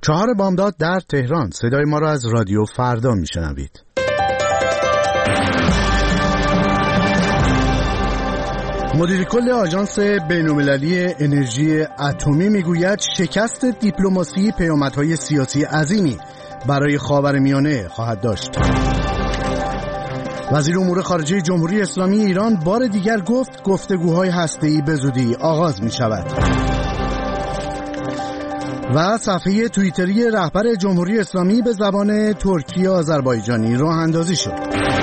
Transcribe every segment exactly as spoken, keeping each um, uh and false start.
چهار بامداد در تهران. صدای ما را از رادیو فردا میشنوید. مدیر کل آژانس بین‌المللی انرژی اتمی میگوید شکست دیپلماسی پیامدهای سیاسی عظیمی برای خاورمیانه خواهد داشت. وزیر امور خارجه جمهوری اسلامی ایران بار دیگر گفت گفتگوهای هسته‌ای به زودی آغاز می شود. و صفحه توییتری رهبر جمهوری اسلامی به زبان ترکی آذربایجانی راه اندازی شد.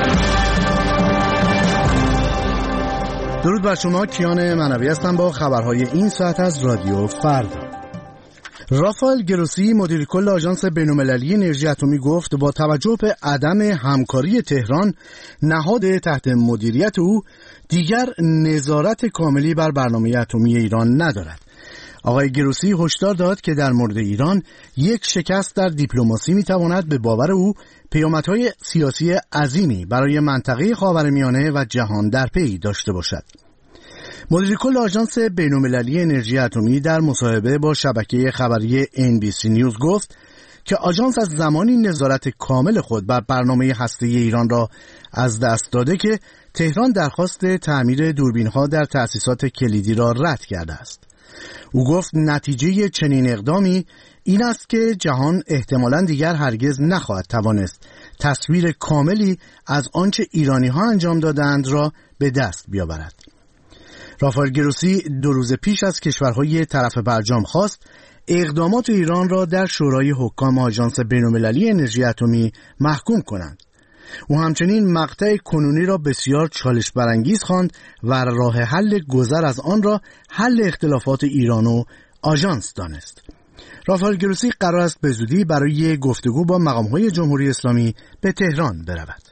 درود بر شما، کیان منوی هستم با خبرهای این ساعت از رادیو فردا. رافائل گروسی مدیر کل آژانس بین‌المللی انرژی اتمی گفت با توجه به عدم همکاری تهران، نهاد تحت مدیریت او دیگر نظارت کاملی بر برنامه اتمی ایران ندارد. آقای گروسی هشدار داد که در مورد ایران یک شکست در دیپلماسی میتواند به باور او پیامدهای سیاسی عظیمی برای منطقه خاورمیانه و جهان در پی داشته باشد. مدیر کل آژانس بین‌المللی انرژی اتمی در مصاحبه با شبکه خبری ان بی سی نیوز گفت که آژانس از زمانی نظارت کامل خود بر برنامه هسته‌ای ایران را از دست داده که تهران درخواست تعمیر دوربین‌ها در تأسیسات کلیدی را رد کرده است. او گفت نتیجه چنین اقدامی این است که جهان احتمالاً دیگر هرگز نخواهد توانست تصویر کاملی از آنچه ایرانی‌ها انجام دادند را به دست بیاورد. رافائل گروسی دو روز پیش از کشورهای طرف برجام خواست اقدامات ایران را در شورای حکام آژانس بین‌المللی انرژی اتمی محکوم کنند. او همچنین مقطع کنونی را بسیار چالش برانگیز خواند و راه حل گذر از آن را حل اختلافات ایران و آژانس دانست. رافائل گروسی قرار است به زودی برای گفتگو با مقام‌های جمهوری اسلامی به تهران برود.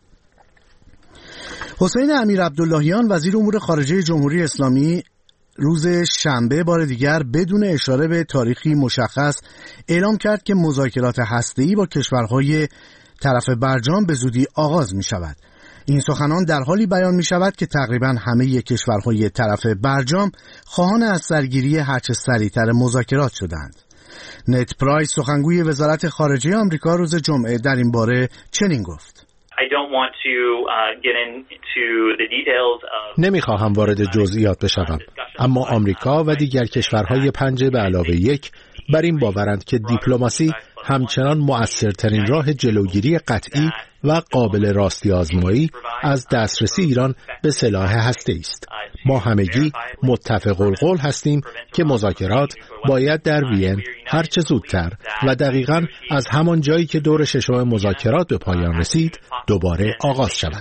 حسین امیر عبداللهیان وزیر امور خارجه جمهوری اسلامی روز شنبه بار دیگر بدون اشاره به تاریخی مشخص اعلام کرد که مذاکرات هسته‌ای با کشورهای طرف برجام به زودی آغاز می شود. این سخنان در حالی بیان می شود که تقریبا همه کشورهای طرف برجام خواهان از سرگیری هرچه سریعتر مذاکرات شدند. نت پرایس سخنگوی وزارت خارجه آمریکا روز جمعه در این باره چنین گفت: نمیخواهم وارد جزئیات بشوم، اما آمریکا و دیگر کشورهای پنج به علاوه یک بر این باورند که دیپلماسی همچنان مؤثرترین راه جلوگیری قطعی و قابل راستی آزمایی از دسترسی ایران به سلاح هسته‌ای است. ما همگی متفق القول هستیم که مذاکرات باید در وین هر چه زودتر و دقیقاً از همان جایی که دور ششم مذاکرات به پایان رسید دوباره آغاز شود.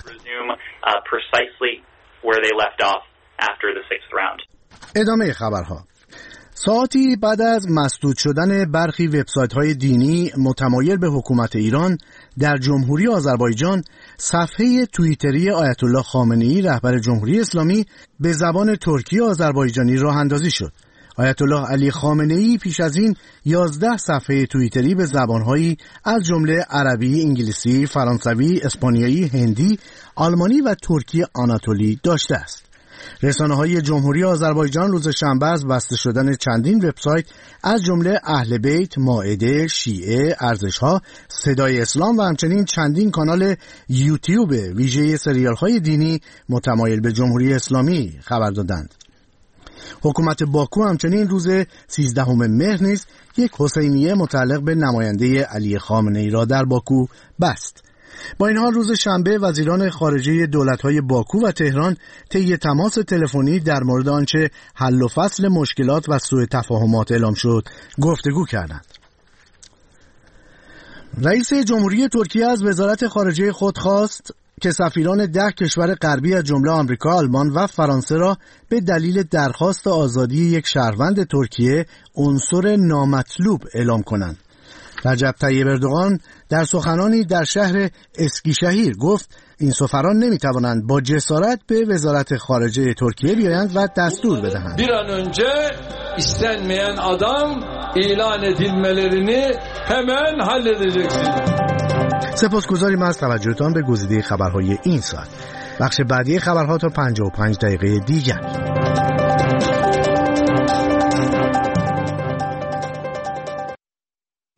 ادامه خبرها. ساعتی بعد از مسدود شدن برخی وبسایت‌های دینی متمایل به حکومت ایران در جمهوری آذربایجان، صفحه توییتری آیت الله خامنه‌ای رهبر جمهوری اسلامی به زبان ترکی آذربایجانی راه اندازی شد. آیت الله علی خامنه‌ای پیش از این یازده صفحه توییتری به زبان‌هایی از جمله عربی، انگلیسی، فرانسوی، اسپانیایی، هندی، آلمانی و ترکی آناتولی داشته است. رسانه‌های جمهوری آذربایجان روز شنبه از بسته شدن چندین وبسایت از جمله اهل بیت، مائده، شیعه، ارزش‌ها، صدای اسلام و همچنین چندین کانال یوتیوب ویژه سریال‌های دینی متمایل به جمهوری اسلامی خبر دادند. حکومت باکو همچنین روز سیزدهم مهر نیز یک حسینیه متعلق به نماینده علی خامنه‌ای را در باکو بست. با این حال روز شنبه وزیران خارجه دولت‌های باکو و تهران طی تماس تلفنی در مورد آنچه حل و فصل مشکلات و سوء تفاهمات اعلام شد گفتگو کردند. رئیس جمهوری ترکیه از وزارت خارجه خود خواست که سفیران ده کشور غربی از جمله آمریکا، آلمان و فرانسه را به دلیل درخواست آزادی یک شهروند ترکیه عنصر نامطلوب اعلام کنند. رجب طیب اردوغان در سخنانی در شهر اسکیشهیر گفت این سفران نمیتوانند با جسارت به وزارت خارجه ترکیه بیایند و دستور بدهند. Bir an önce istenmeyen adam ilan edilmelerini hemen halledeceksin. سپاسگزاریم از توجهتان به گزیده خبرهای این ساعت. بخش بعدی خبرها تا پنجاه و پنج دقیقه دیگر.